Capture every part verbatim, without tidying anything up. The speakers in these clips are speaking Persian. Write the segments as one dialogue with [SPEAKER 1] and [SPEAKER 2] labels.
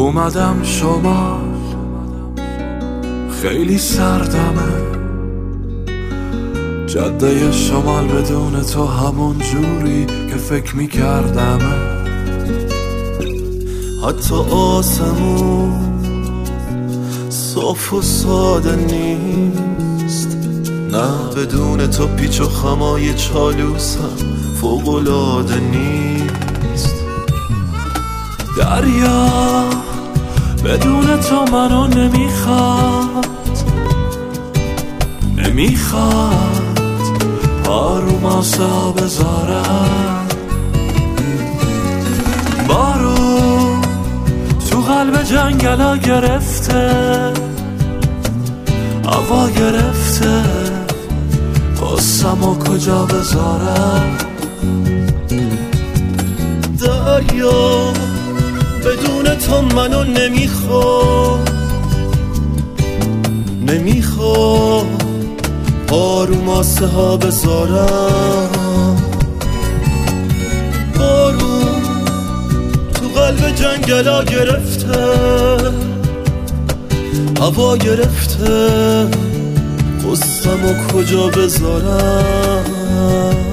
[SPEAKER 1] اومدم شمال، خیلی سردمه. جاده شمال بدون تو همون جوری که فکر میکردمه.
[SPEAKER 2] حتی آسمون صاف و ساده نیست، نه بدون تو پیچ و خمای چالوسم فوق‌العاده نیست.
[SPEAKER 1] دریا بدون تو منو نمیخواد، نمیخواد پارو ماسه ها بذارم. بارون تو قلب جنگل ها گرفته، هوا گرفته، قصه‌مو کجا بذارم.
[SPEAKER 2] دریا بدون تو منو نمیخواد، نمیخواد پارو ماسه ها بذارم. بارون تو قلب جنگل ها گرفته، هوا گرفته، قصه‌مو کجا بذارم.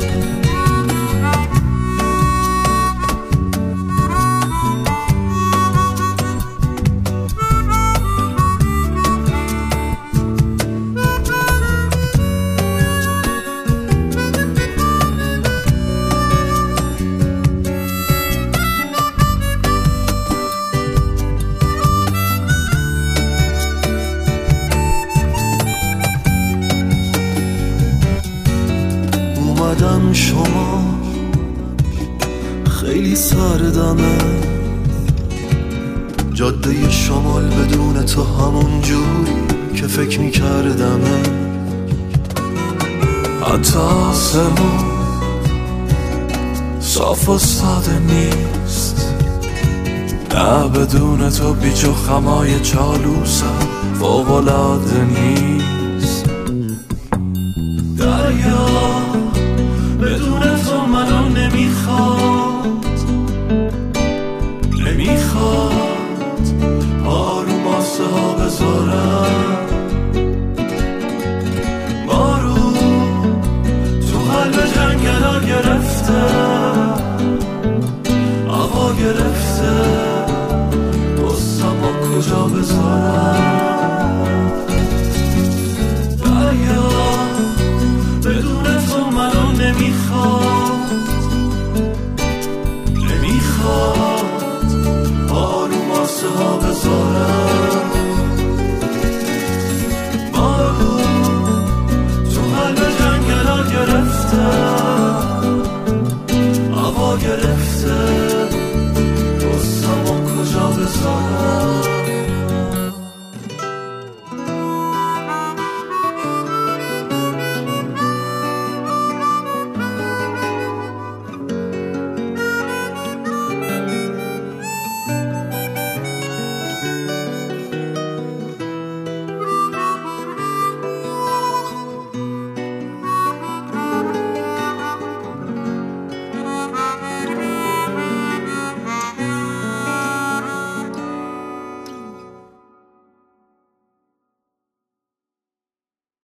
[SPEAKER 2] اومدم شما خیلی سردمه. جاده شمال بدون تو همون جوری که فکر میکردمه.
[SPEAKER 1] حتی آسمون صاف و ساده نیست، نه بدون تو پیچ و خمای چالوسم فوق‌العاده نیست. دریا بدون تو منو نمیخواد، نمیخواد آروم آسه ها بذارم.